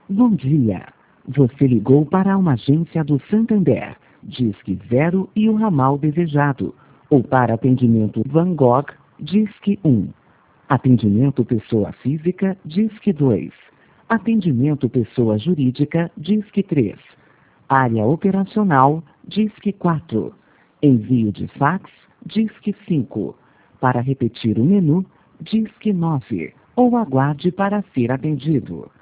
Bom dia. Você ligou para uma agência do Santander, Disque 0 e o ramal desejado. Ou para atendimento Van Gogh, Disque 1. Atendimento pessoa física, Disque 2. Atendimento pessoa jurídica, Disque 3. Área operacional, Disque 4. Envio de fax, Disque 5. Para repetir o menu, Disque 9. Ou aguarde para ser atendido.